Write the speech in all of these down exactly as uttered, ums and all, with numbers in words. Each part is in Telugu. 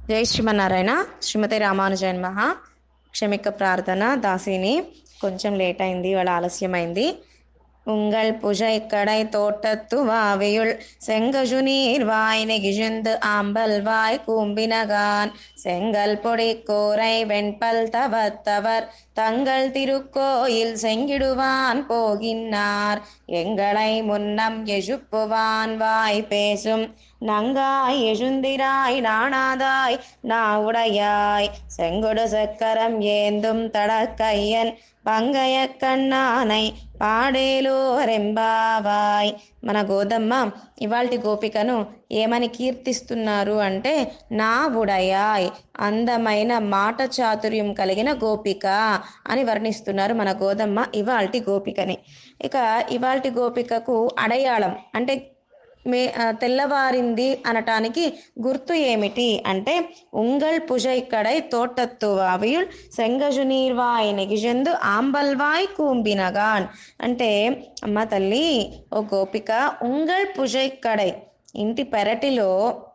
జై శ్రీమన్నారాయణ. శ్రీమతి రామానుజాయ నమః. క్షమిక ప్రార్థన దాసిని కొంచెం లేట్ అయింది, వాళ్ళ ఆలస్యమైంది. உங்கள் புஜை கடை தோட்டத்து வாவியுள் செங்கஜு நீர்வாய் நெகிழ்ந்து ஆம்பல் வாய் கூம்பினகான் செங்கல் பொடி கோரை வெண்பல் தவத்தவர் தங்கள் திருக்கோயில் செங்கிடுவான் போகின்னார் எங்களை முன்னம் எஜுப்புவான் வாய் பேசும் நங்காய் எழுந்திராய் நாணாதாய் நாவுடையாய் செங்கொடு சக்கரம் ஏந்தும் தடக்கையன் పంగయ కన్నానై పాడేలో రెంబావాయ్. మన గోదమ్మ ఇవాల్టి గోపికను ఏమని కీర్తిస్తున్నారు అంటే నా ఉడయాయ్, అందమైన మాట చాతుర్యం కలిగిన గోపిక అని వర్ణిస్తున్నారు మన గోదమ్మ ఇవాల్టి గోపికని. ఇక ఇవాల్టి గోపికకు అడయాళం అంటే మే తెల్లవారింది అనటానికి గుర్తు ఏమిటి అంటే ఉంగల్ పుజై కడై తోటత్తు వావియుల్ సెంగజు నీర్వాయ్ నెగిజెందు ఆంబల్వాయ్ కూంబినగాన్. అంటే అమ్మ తల్లి, ఓ గోపిక, ఉంగల్ పుజై కడై, ఇంటి పెరటిలో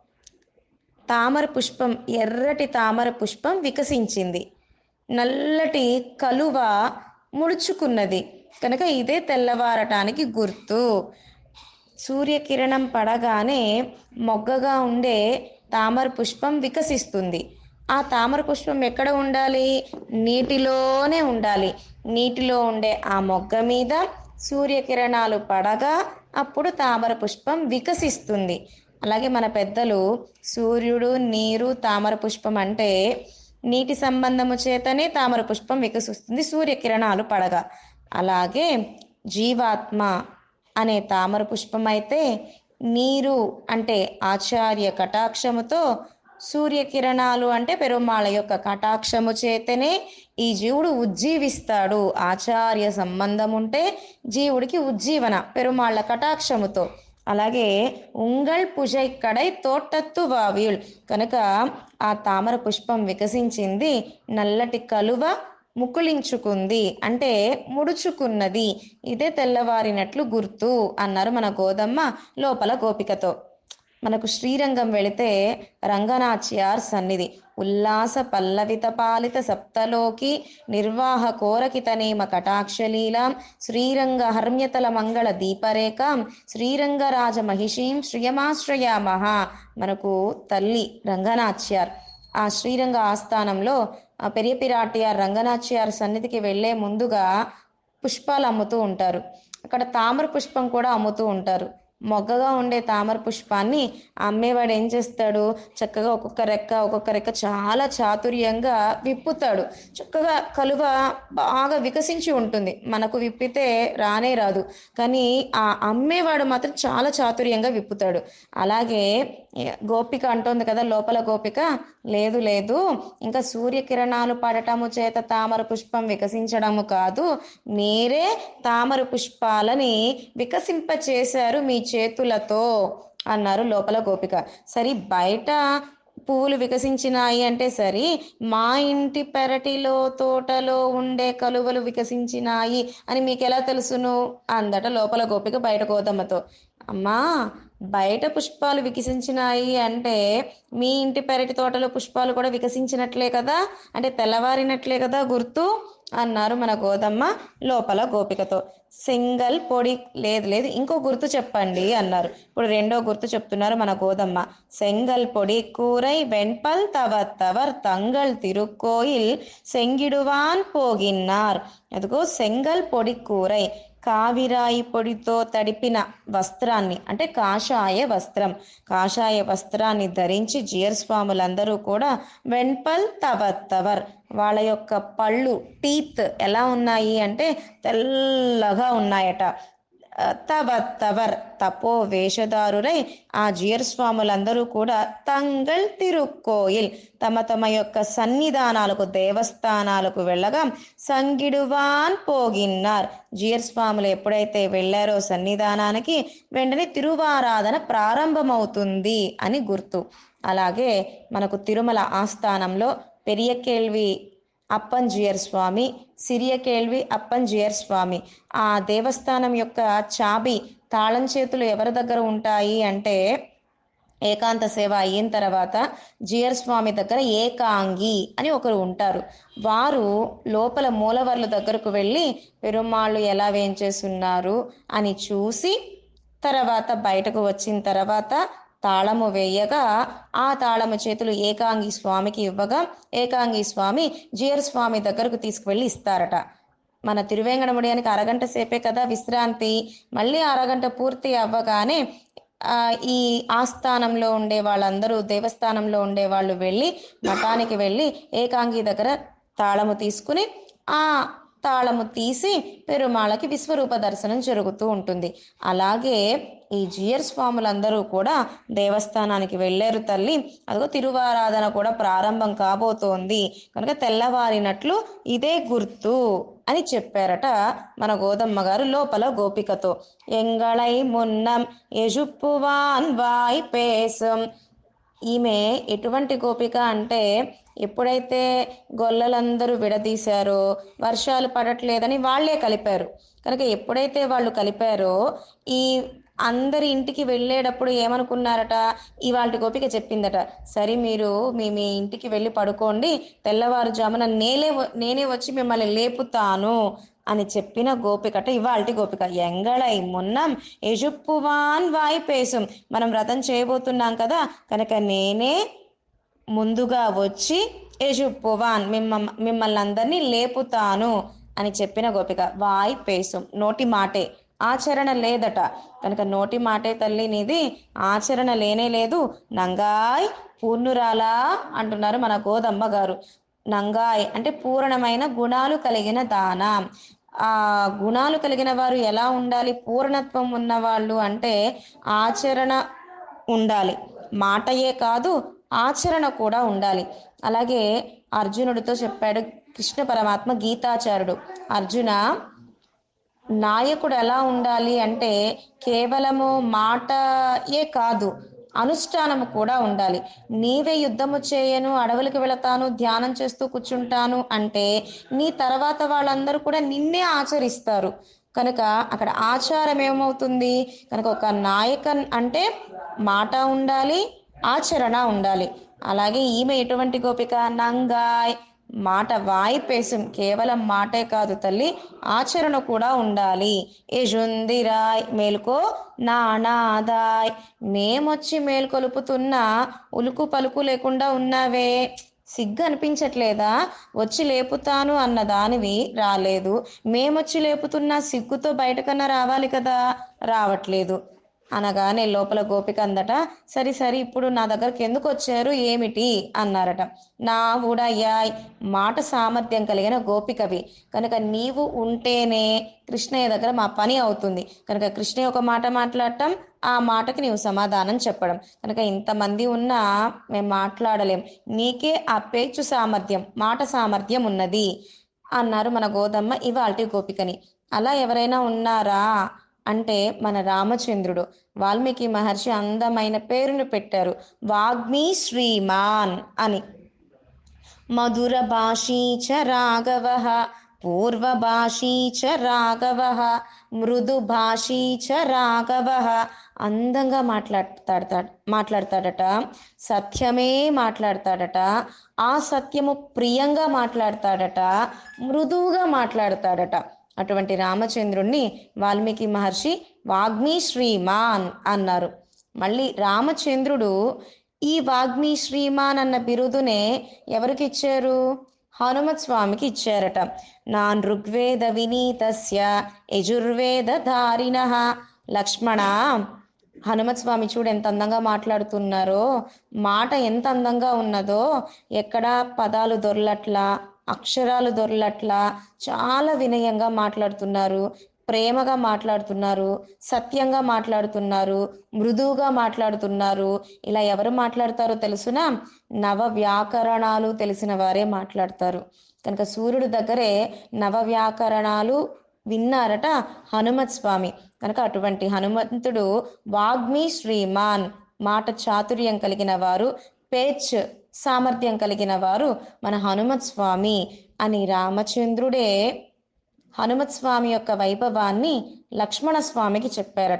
తామర పుష్పం, ఎర్రటి తామర పుష్పం వికసించింది. నల్లటి కలువ ముడుచుకున్నది కనుక ఇదే తెల్లవారటానికి గుర్తు. సూర్యకిరణం పడగానే మొగ్గగా ఉండే తామర పుష్పం వికసిస్తుంది. ఆ తామర పుష్పం ఎక్కడ ఉండాలి? నీటిలోనే ఉండాలి. నీటిలో ఉండే ఆ మొగ్గ మీద సూర్యకిరణాలు పడగా అప్పుడు తామర పుష్పం వికసిస్తుంది. అలాగే మన పెద్దలు సూర్యుడు, నీరు, తామర పుష్పం అంటే నీటి సంబంధము చేతనే తామర పుష్పం వికసిస్తుంది సూర్యకిరణాలు పడగా. అలాగే జీవాత్మ అనే తామర పుష్పం అయితే నీరు అంటే ఆచార్య కటాక్షముతో, సూర్యకిరణాలు అంటే పెరుమాళ యొక్క కటాక్షము చేతనే ఈ జీవుడు ఉజ్జీవిస్తాడు. ఆచార్య సంబంధం ఉంటే జీవుడికి ఉజ్జీవన పెరుమాళ్ళ కటాక్షముతో. అలాగే ఉంగల్ పుజై కడై తోటత్తు వావియుల్, కనుక ఆ తామర పుష్పం వికసించింది, నల్లటి కలువ ముకుళించుకుంది అంటే ముడుచుకున్నది, ఇదే తెల్లవారినట్లు గుర్తు అన్నారు మన గోదమ్మ లోపల గోపికతో. మనకు శ్రీరంగం వెళితే రంగనాచ్యార్ సన్నిధి, ఉల్లాస పల్లవిత పాలిత సప్తలోకి నిర్వాహ కోరకితనేమ కటాక్షలీలాం శ్రీరంగ హర్మ్యతల మంగళ దీపరేఖాం శ్రీరంగరాజ మహిషీం శ్రియమాశ్రయామహ. మనకు తల్లి రంగనాచ్యార్, ఆ శ్రీరంగ ఆస్థానంలో ఆ పెరియ పిరాటియార్ రంగనాచ్యార్ సన్నిధికి వెళ్లే ముందుగా పుష్పాలు అమ్ముతూ ఉంటారు. అక్కడ తామర పుష్పం కూడా అమ్ముతూ ఉంటారు. మొగ్గగా ఉండే తామర పుష్పాన్ని అమ్మేవాడు ఏం చేస్తాడు, చక్కగా ఒక్కొక్క రెక్క ఒక్కొక్క రెక్క చాలా చాతుర్యంగా విప్పుతాడు. చక్కగా కలువ బాగా వికసించి ఉంటుంది, మనకు విప్పితే రానే రాదు, కానీ ఆ అమ్మేవాడు మాత్రం చాలా చాతుర్యంగా విప్పుతాడు. అలాగే గోపిక అంటోంది కదా లోపల గోపిక, లేదు లేదు ఇంకా సూర్యకిరణాలు పడటము చేత తామర పుష్పం వికసించడము కాదు, మీరే తామర పుష్పాలని వికసింపచేశారు మీ చేతులతో అన్నారు లోపల గోపిక. సరి బయట పువ్వులు వికసించినాయి అంటే సరి, మా ఇంటి పెరటిలో తోటలో ఉండే కలువలు వికసించినాయి అని మీకు ఎలా తెలుసును అందట లోపల గోపిక బయట గోదమ్మతో. అమ్మా, బయట పుష్పాలు వికసించినాయి అంటే మీ ఇంటి పెరటి తోటలో పుష్పాలు కూడా వికసించినట్లే కదా, అంటే తెల్లవారినట్లే కదా గుర్తు అన్నారు మన గోదమ్మ లోపల గోపికతో. సింగల్ పొడి, లేదు లేదు ఇంకో గుర్తు చెప్పండి అన్నారు. ఇప్పుడు రెండో గుర్తు చెప్తున్నారు మన గోదమ్మ. సెంగల్ పొడి కూరై వెన్పల్ తవత్తవర్ తంగల్ తిరుక్కోయిల్ సెంగిడువాన్ పోగిన్నార్. అదిగో సెంగల్ పొడి కూరై, కావిరాయి పొడితో తడిపిన వస్త్రాన్ని అంటే కాషాయ వస్త్రం, కాషాయ వస్త్రాన్ని ధరించి జియర్ స్వాములందరూ కూడా వెన్పల్ తవత్తవర్, వాళ్ళ యొక్క పళ్ళు టీత్ ఎలా ఉన్నాయి అంటే తెల్లగా ఉన్నాయట. తవత్తవర్ తపో వేషధారులై ఆ జియర్ స్వాములందరూ కూడా తంగల్ తిరుక్కోయిల్ తమ తమ యొక్క సన్నిధానాలకు దేవస్థానాలకు వెళ్ళగా సంగిడువాన్ పోగిన్నార్, జియర్ స్వాములు ఎప్పుడైతే వెళ్ళారో సన్నిధానానికి వెంటనే తిరువారాధన ప్రారంభమవుతుంది అని గుర్తు. అలాగే మనకు తిరుమల ఆస్థానంలో పెరియ కేల్వి అప్పంజియర్ స్వామి, సిరియ కేల్వి అప్పంజియర్ స్వామి, ఆ దేవస్థానం యొక్క చాబి తాళం చేతులు ఎవరి దగ్గర ఉంటాయి అంటే ఏకాంత సేవ అయిన తర్వాత జియర్ స్వామి దగ్గర ఏకాంగి అని ఒకరు ఉంటారు. వారు లోపల మూలవర్ల దగ్గరకు వెళ్ళి పెరుమాళ్ళు ఎలా వేంచేస్తున్నారు అని చూసి తర్వాత బయటకు వచ్చిన తర్వాత తాళము వేయగా ఆ తాళము చేతులు ఏకాంగి స్వామికి ఇవ్వగా ఏకాంగి స్వామి జియర్ స్వామి దగ్గరకు తీసుకువెళ్ళి ఇస్తారట. మన తిరువేంగడముడియానికి అరగంట సేపే కదా విశ్రాంతి. మళ్ళీ అరగంట పూర్తి అవ్వగానే ఈ ఆస్థానంలో ఉండే వాళ్ళందరూ, దేవస్థానంలో ఉండే వాళ్ళు వెళ్ళి మఠానికి వెళ్ళి ఏకాంగి దగ్గర తాళము తీసుకుని ఆ తాళము తీసి పెరుమాళకి విశ్వరూప దర్శనం జరుగుతూ ఉంటుంది. అలాగే ఈ జియర్ స్వాములందరూ కూడా దేవస్థానానికి వెళ్ళారు తల్లి. అదిగో తిరువారాధన కూడా ప్రారంభం కాబోతోంది కనుక తెల్లవారినట్లు ఇదే గుర్తు అని చెప్పారట మన గోదమ్మ గారు లోపల గోపికతో. ఎంగళై మున్నం ఎజుప్పువాన్ వాయ్ పేసం. ఈమె ఎటువంటి గోపిక అంటే ఎప్పుడైతే గొల్లలందరూ విడదీశారో వర్షాలు పడట్లేదని వాళ్లే కలిపారు కనుక ఎప్పుడైతే వాళ్ళు కలిపారో ఈ అందరి ఇంటికి వెళ్ళేటప్పుడు ఏమనుకున్నారట, ఇవాళ గోపిక చెప్పిందట, సరే మీరు మీ మీ ఇంటికి వెళ్ళి పడుకోండి, తెల్లవారుజామున నేనే నేనే వచ్చి మిమ్మల్ని లేపుతాను అని చెప్పిన గోపికట ఇవాల్టి గోపిక. ఎంగళై మున్నం ఎజుప్పువాన్ వాయి పేసం. మనం వ్రతం చేయబోతున్నాం కదా కనుక నేనే ముందుగా వచ్చి ఎజుప్పువాన్ మిమ్మ మిమ్మల్ని అందరినీ లేపుతాను అని చెప్పిన గోపిక. వాయి పేసం నోటి మాటే, ఆచరణ లేదట కనుక నోటి మాటే తల్లి నీది, ఆచరణ లేనే లేదు. నంగాయ్ పూర్ణురాలా అంటున్నారు మన గోదమ్మ గారు. నంగాయ్ అంటే పూర్ణమైన గుణాలు కలిగిన దాన. ఆ గుణాలు కలిగిన వారు ఎలా ఉండాలి, పూర్ణత్వం ఉన్నవాళ్ళు అంటే ఆచరణ ఉండాలి, మాటయే కాదు ఆచరణ కూడా ఉండాలి. అలాగే అర్జునుడితో చెప్పాడు కృష్ణ పరమాత్మ గీతాచార్యుడు, అర్జున నాయకుడు ఎలా ఉండాలి అంటే కేవలము మాటయే కాదు అనుష్ఠానము కూడా ఉండాలి. నీవే యుద్ధము చేయను, అడవులకు వెళతాను, ధ్యానం చేస్తూ కూర్చుంటాను అంటే నీ తర్వాత వాళ్ళందరూ కూడా నిన్నే ఆచరిస్తారు కనుక అక్కడ ఆచారం ఏమవుతుంది కనుక ఒక నాయకన్ అంటే మాట ఉండాలి, ఆచరణ ఉండాలి. అలాగే ఈమె ఎటువంటి గోపిక, నంగాయ్ మాట వాయిపేసం, కేవలం మాటే కాదు తల్లి ఆచరణ కూడా ఉండాలి. ఎజుందిరాయ్ మేలుకో నానాదాయ్, మేమొచ్చి మేలుకొలుపుతున్నా ఉలుకు పలుకు లేకుండా ఉన్నావే, సిగ్గు అనిపించట్లేదా, వచ్చి లేపుతాను అన్న దానివి రాలేదు, మేమొచ్చి లేపుతున్నా సిగ్గుతో బయటకన్నా రావాలి కదా, రావట్లేదు అనగానే లోపల గోపిక అందట, సరి సరి ఇప్పుడు నా దగ్గరకు ఎందుకు వచ్చారు ఏమిటి అన్నారట. నా ఉడయాయ్ మాట సామర్థ్యం కలిగిన గోపికవి కనుక నీవు ఉంటేనే కృష్ణయ్య దగ్గర మా పని అవుతుంది కనుక కృష్ణయ్య ఒక మాట మాట్లాడటం, ఆ మాటకి నీవు సమాధానం చెప్పడం కనుక ఇంతమంది ఉన్నా మేము మాట్లాడలేం, నీకే ఆ పేచ్చు సామర్థ్యం మాట సామర్థ్యం ఉన్నది అన్నారు మన గోదమ్మ ఇవాల్టి గోపికని. అలా ఎవరైనా ఉన్నారా అంటే మన రామచంద్రుడు. వాల్మీకి మహర్షి అందమైన పేరును పెట్టారు వాగ్మీ శ్రీమాన్ అని. మధుర భాషీ చ రాఘవ, పూర్వ భాషీ చ రాఘవ, మృదు భాషీ చ రాఘవ. అందంగా మాట్లాడతాడతాడు మాట్లాడతాడట, సత్యమే మాట్లాడతాడట, ఆ సత్యము ప్రియంగా మాట్లాడతాడట, మృదువుగా మాట్లాడతాడట. అటువంటి రామచంద్రుణ్ణి వాల్మీకి మహర్షి వాగ్మీ శ్రీమాన్ అన్నారు. మళ్ళీ రామచంద్రుడు ఈ వాగ్మీ శ్రీమాన్ అన్న బిరుదునే ఎవరికి ఇచ్చారు, హనుమత్ స్వామికి ఇచ్చారట. నాన్ ఋగ్వేద వినీతస్య యజుర్వేద ధారిణ. లక్ష్మణ, హనుమత్ స్వామి చూడు ఎంత అందంగా మాట్లాడుతున్నారో, మాట ఎంత అందంగా ఉన్నదో, ఎక్కడా పదాలు దొర్లట్లా, అక్షరాలు దొర్లట్లా, చాలా వినయంగా మాట్లాడుతున్నారు, ప్రేమగా మాట్లాడుతున్నారు, సత్యంగా మాట్లాడుతున్నారు, మృదువుగా మాట్లాడుతున్నారు. ఇలా ఎవరు మాట్లాడతారో తెలుసునా, నవ వ్యాకరణాలు తెలిసిన వారే మాట్లాడతారు కనుక సూర్యుడి దగ్గరే నవ వ్యాకరణాలు విన్నారట హనుమత్ స్వామి కనుక అటువంటి హనుమంతుడు వాగ్మీ శ్రీమాన్, మాట చాతుర్యం కలిగిన వారు, పేచ్ సామర్థ్యం కలిగిన వారు మన హనుమత్ స్వామి అని రామచంద్రుడే హనుమత్ స్వామి యొక్క వైభవాన్ని లక్ష్మణ స్వామికి చెప్పారట.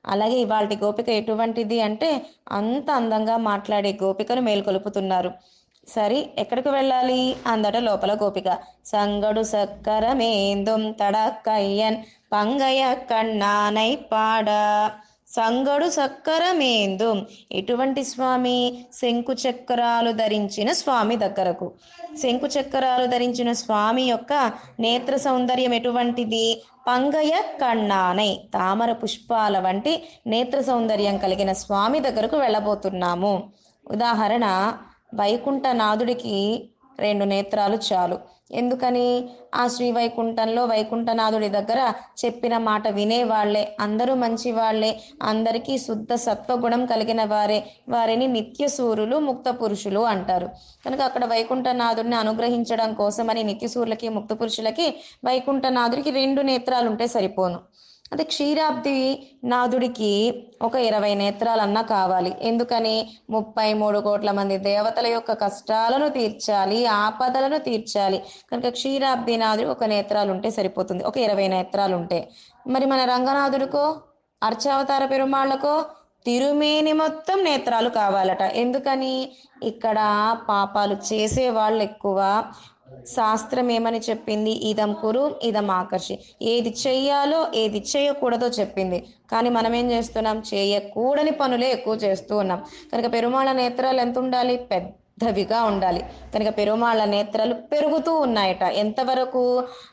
అలాగే ఇవాల్టి గోపిక ఎటువంటిది అంటే అంత అందంగా మాట్లాడే గోపికను మేల్కొలుపుతున్నారు. సరి ఎక్కడికి వెళ్ళాలి అందట లోపల గోపిక. సంగడు సక్కరమేందుం తడక్కయ్యన్ పంగయ కണ്ണానై పాడ. సంగడు సక్కరమేందుం, ఎటువంటి స్వామి? శంకు చక్రాలు ధరించిన స్వామి దగ్గరకు. శంకు చక్రాలు ధరించిన స్వామి యొక్క నేత్ర సౌందర్యం ఎటువంటిది? పంగయ కണ്ണానై, తామర పుష్పాల వంటి నేత్ర సౌందర్యం కలిగిన స్వామి దగ్గరకు వెళ్ళబోతున్నాము. ఉదాహరణ, వైకుంఠనాథుడికి రెండు నేత్రాలు చాలు. ఎందుకని? ఆ శ్రీ వైకుంఠంలో వైకుంఠనాథుడి దగ్గర చెప్పిన మాట వినేవాళ్లే, అందరూ మంచి వాళ్లే, అందరికీ శుద్ధ సత్వగుణం కలిగిన వారే, వారిని నిత్యసూరులు ముక్త పురుషులు అంటారు. కనుక అక్కడ వైకుంఠనాథుడిని అనుగ్రహించడం కోసమని నిత్యసూరులకి ముక్త పురుషులకి వైకుంఠనాథుడికి రెండు నేత్రాలు ఉంటే సరిపోను. అదే క్షీరాబ్ది నాథుడికి ఒక ఇరవై నేత్రాలన్నా కావాలి. ఎందుకని? ముప్పై మూడు కోట్ల మంది దేవతల యొక్క కష్టాలను తీర్చాలి, ఆపదలను తీర్చాలి. కనుక క్షీరాబ్ది నాథుడు ఒక నేత్రాలు ఉంటే సరిపోతుంది, ఒక ఇరవై నేత్రాలు ఉంటే. మరి మన రంగనాథుడికో, అర్చావతార పెరుమాళ్లకో తిరుమేని మొత్తం నేత్రాలు కావాలట. ఎందుకని? ఇక్కడ పాపాలు చేసే వాళ్ళు ఎక్కువ. శాస్త్రం ఏమని చెప్పింది? ఇదం కురు ఇదం ఆకర్షి, ఏది చెయ్యాలో ఏది చేయకూడదో చెప్పింది. కానీ మనం ఏం చేస్తున్నాం? చేయకూడని పనులే ఎక్కువ చేస్తూ ఉన్నాం. కనుక పెరుమాళ నేత్రాలు ఎంత ఉండాలి? పెద్దవిగా ఉండాలి. కనుక పెరుమాళ నేత్రాలు పెరుగుతూ ఉన్నాయట. ఎంతవరకు?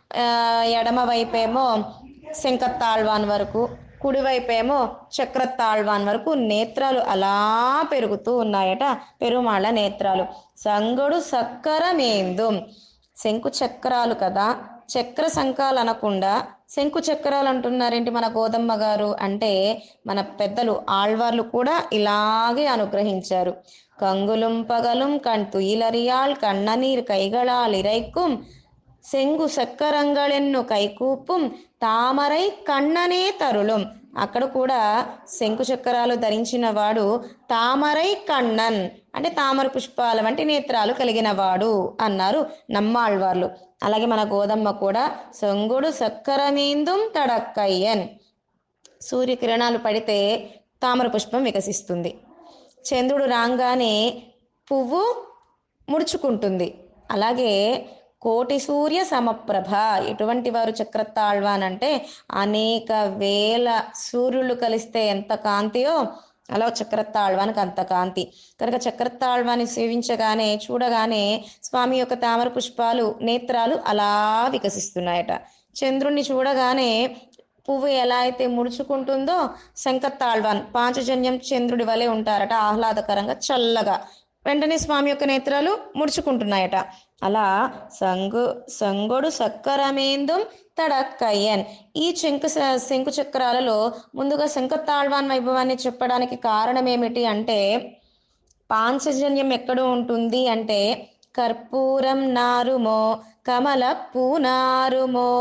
ఎడమ వైపేమో శంఖతాళ్వాన్ వరకు, కుడివైపేమో చక్రతాళ్వాన్ వరకు నేత్రాలు అలా పెరుగుతూ ఉన్నాయట పెరుమాళ నేత్రాలు. సంగడు సక్కరమేందుం, శంకు చక్రాలు కదా, చక్ర శంఖాలు అనకుండా శంకు చక్రాలు అంటున్నారేంటి మన గోదమ్మ గారు అంటే, మన పెద్దలు ఆళ్వార్లు కూడా ఇలాగే అనుగ్రహించారు. కంగులుం పగలుం కణ్ తుయిలరియాల్ కண்ணనీర్ కైగళాల్ ఇరైక్కుం செங்கு சக்கரங்களென்னு కైకూపుం తామరై కన్ననే తరుళం. అక్కడ కూడా శంకు చక్రాలు ధరించిన వాడు తామరై కన్నన్ అంటే తామర పుష్పాల వంటి నేత్రాలు కలిగిన వాడు అన్నారు నమ్మాళ్వార్లు. అలాగే మన గోదమ్మ కూడా సంగుడు సక్కరమేందుం తడక్కయ్యన్, సూర్యకిరణాలు పడితే తామర పుష్పం వికసిస్తుంది. చంద్రుడు రాగానే పువ్వు ముడుచుకుంటుంది. అలాగే కోటి సూర్య సమప్రభ, ఎటువంటి వారు చక్రతాళ్వాన్ అంటే అనేక వేల సూర్యులు కలిస్తే ఎంత కాంతియో అలా చక్రతాళ్వానికి అంత కాంతి. కనుక చక్రతాళ్వాన్ని సేవించగానే చూడగానే స్వామి యొక్క తామర పుష్పాలు నేత్రాలు అలా వికసిస్తున్నాయట. చంద్రుణ్ణి చూడగానే పువ్వు ఎలా అయితే ముడుచుకుంటుందో శంఖతాళ్వాన్ పాంచజన్యం చంద్రుడి వలె ఉంటారట, ఆహ్లాదకరంగా చల్లగా. వెంటనే స్వామి యొక్క నేత్రాలు ముడుచుకుంటున్నాయట. అలా సంగు సంగొడు సక్కరమేందుం తడక్కయ్యన్. ఈ శంకు శంకు చక్రాలలో ముందుగా శంఖతాళ్వాన్ వైభవాన్ని చెప్పడానికి కారణం ఏమిటి అంటే, పాంచజన్యం ఎక్కడ ఉంటుంది అంటే కర్పూరం నారుమో కమల పూనారుమో.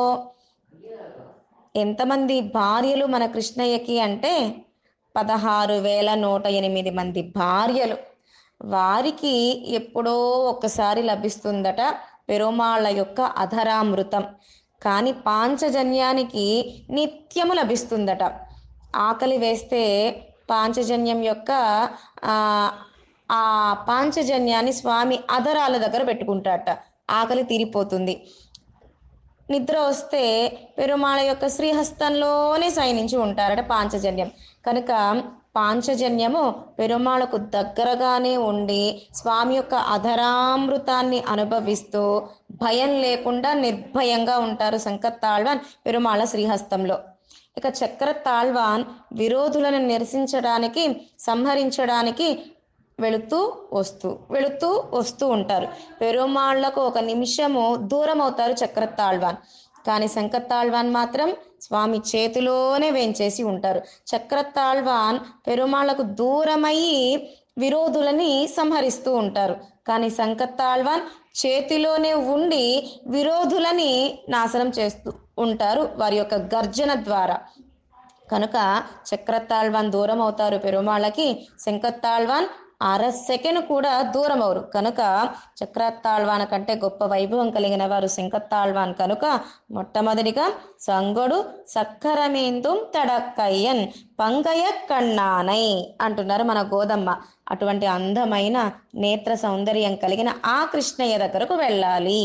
ఎంతమంది భార్యలు మన కృష్ణయ్యకి అంటే పదహారు వేల నూట ఎనిమిది మంది భార్యలు. వారికి ఎప్పుడో ఒక్కసారి లభిస్తుందట పెరుమాళ్ళ యొక్క అధరామృతం. కానీ పాంచజన్యానికి నిత్యము లభిస్తుందట. ఆకలి వేస్తే పాంచజన్యం యొక్క ఆ పాంచజన్యాన్ని స్వామి అధరాల దగ్గర పెట్టుకుంటాడట, ఆకలి తీరిపోతుంది. నిద్ర వస్తే పెరుమాళ యొక్క శ్రీహస్తంలోనే శయనించి ఉంటారట పాంచజన్యం. కనుక పాంచజన్యము పెరుమాళకు దగ్గరగానే ఉండి స్వామి యొక్క అధరామృతాన్ని అనుభవిస్తూ భయం లేకుండా నిర్భయంగా ఉంటారు శంఖతాళ్వాన్ పెరుమాళ శ్రీహస్తంలో. ఇక చక్రతాళ్వాన్ విరోధులను నిరసించడానికి, సంహరించడానికి వెళుతూ వస్తూ వెళుతూ వస్తూ ఉంటారు. పెరుమాళ్లకు ఒక నిమిషము దూరం అవుతారు చక్రతాళ్వాన్. కానీ శంఖతాళ్వాన్ మాత్రం స్వామి చేతిలోనే వేంచేసి ఉంటారు. చక్రతాళ్వాన్ పెరుమాళ్లకు దూరమయ్యి విరోధులని సంహరిస్తూ ఉంటారు. కానీ శంఖతాళ్వాన్ చేతిలోనే ఉండి విరోధులని నాశనం చేస్తూ ఉంటారు వారి యొక్క గర్జన ద్వారా. కనుక చక్రతాళ్వాన్ దూరం అవుతారు పెరుమాళ్ళకి, శంఖతాళ్వాన్ అర సెకండ్ కూడా దూరం అవరు కనుక చక్రతాళ్వాన్ కంటే గొప్ప వైభవం కలిగిన వారు శంఖతాళ్వాన్ కనుక మొట్టమొదటిగా సంగొడు సక్కరమేందుం తడక్కయ్యన్ పంగయ కണ്ണానై అంటున్నారు మన గోదమ్మ. అటువంటి అందమైన నేత్ర సౌందర్యం కలిగిన ఆ కృష్ణయ్య దగ్గరకు వెళ్ళాలి.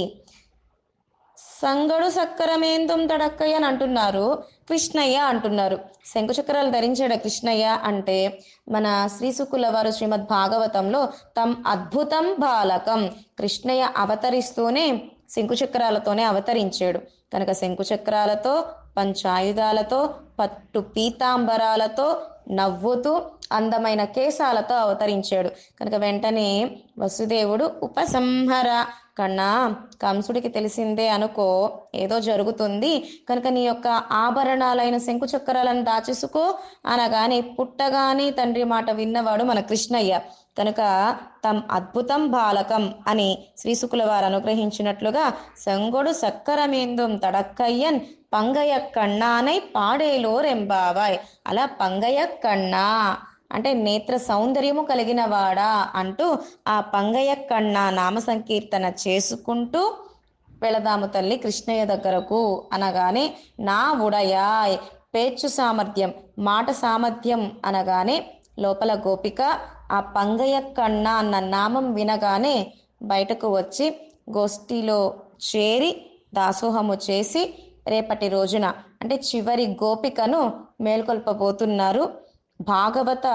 సంగడు సక్కరమేందుం తడక్కయ్య అని అంటున్నారు, కృష్ణయ్య అంటున్నారు. శంకుచక్రాలు ధరించాడు కృష్ణయ్య అంటే మన శ్రీశుకుల వారు శ్రీమద్ భాగవతంలో తమ్ అద్భుతం బాలకం, కృష్ణయ్య అవతరిస్తూనే శంకుచక్రాలతోనే అవతరించాడు కనుక శంకుచక్రాలతో పంచాయుధాలతో పట్టు పీతాంబరాలతో నవ్వుతూ అందమైన కేశాలతో అవతరించాడు కనుక వెంటనే వసుదేవుడు ఉపసంహర, కన్నా కంసుడికి తెలిసిందే అనుకో ఏదో జరుగుతుంది కనుక నీ యొక్క ఆభరణాలైన శంకుచక్రాలను దాచేసుకో అనగానే పుట్టగానే తండ్రి మాట విన్నవాడు మన కృష్ణయ్య కనుక తమ్ అద్భుతం బాలకం అని శ్రీశుకుల వారు అనుగ్రహించినట్లుగా సంగొడు సక్కరమేందుం తడక్కయ్యన్ పంగయ కണ്ണానై పాడేలో రెంబావాయ్, అలా పంగయ కన్నా అంటే నేత్ర సౌందర్యము కలిగిన వాడా అంటూ ఆ పంగయ కన్నా నామ సంకీర్తన చేసుకుంటూ వెళదాము తల్లి కృష్ణయ్య దగ్గరకు అనగానే నా ఉడయాయ్, పేచ్చు సామర్థ్యం మాట సామర్థ్యం అనగానే లోపల గోపిక ఆ పంగయ కన్నా అన్న నామం వినగానే బయటకు వచ్చి గోష్ఠిలో చేరి దాసోహము చేసి రేపటి రోజున అంటే చివరి గోపికను మేల్కొల్పబోతున్నారు. భాగవత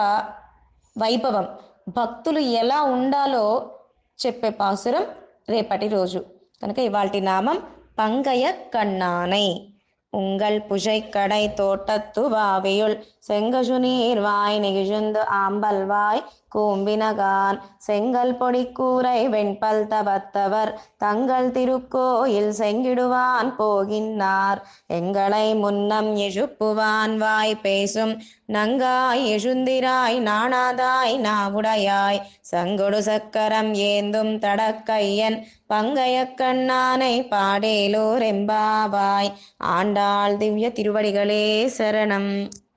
వైభవం భక్తులు ఎలా ఉండాలో చెప్పే పాసురం రేపటి రోజు కనుక ఇవాల్టి నామం పంగయ కണ്ണానై. உங்கள் புஜை கடை தோட்டத்து வாவியுள் செங்கஜு நீர்வாய் நெகிழுந்து ஆம்பல்வாய் கூம்பினகான் செங்கல் பொடி கூரை வெண்பல் தவத்தவர் தங்கள் திருக்கோயில் செங்கிடுவான் போகின்னார் எங்களை முன்னம் எழுப்புவான் வாய் பேசும் நங்காய் எழுந்திராய் நாணாதாய் நாவுடையாய் சங்கொடு சக்கரம் ஏந்தும் தடக்கையன் பங்கய கண்ணானை பாடேலோ ரெம்பாவாய். ஆண்டாள் திவ்ய திருவடிகளே சரணம்.